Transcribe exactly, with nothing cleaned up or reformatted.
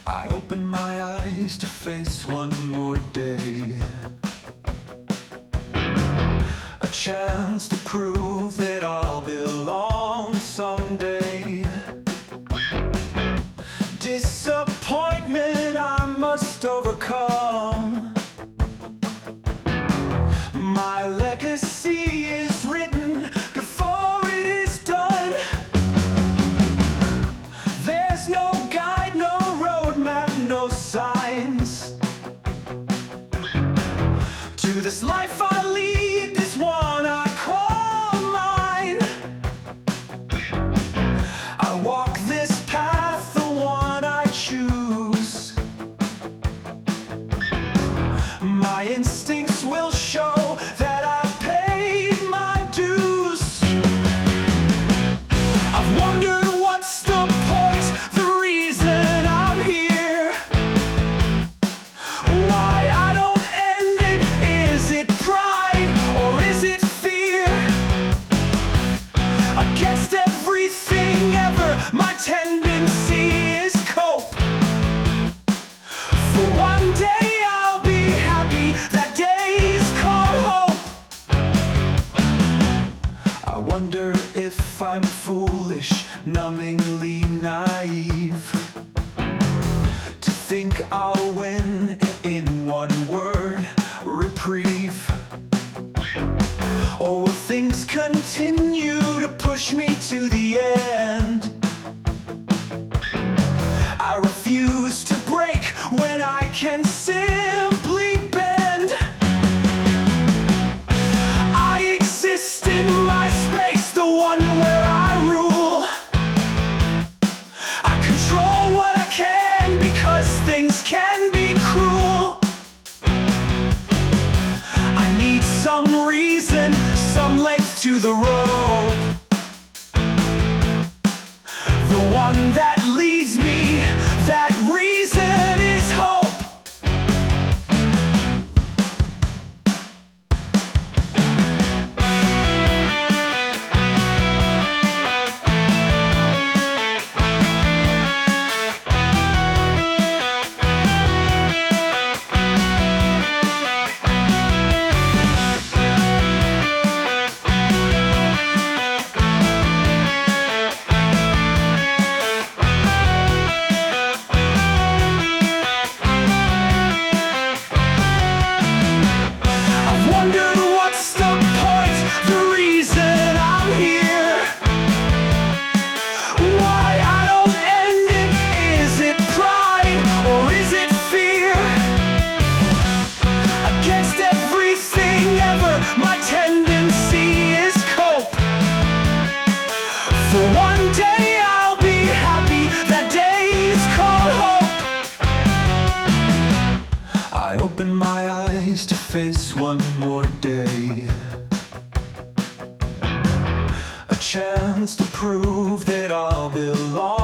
I open my eyes to face one more day, a chance to prove that I'll belong someday. Disappointment I must overcome. My legacy is written before it is done. There's no guide, no roadmap, no signs to this life I lead, this one I call mine. I walk this path, the one I choose. My instincts will show that I've paid my dues. I've wondered what's the point, the reason I'm here, why I don't end it. Is it pride or is it fear? Against everything ever, my tendency is cope. For one day I'll be happy, that day's called hope. I wonder if I'm foolish, numbingly naive, to think I'll win in one word, reprieve. Or will things continue to push me to the end? I refuse to break when I can simply bend. I exist in my space, the one where I rule. I control what I can because things can be cruel. I need some reason, some length to the road, the one that leads me, that reason is hope. For one day I'll be happy, that day's called hope. I open my eyes to face one more day, a chance to prove that I'll belong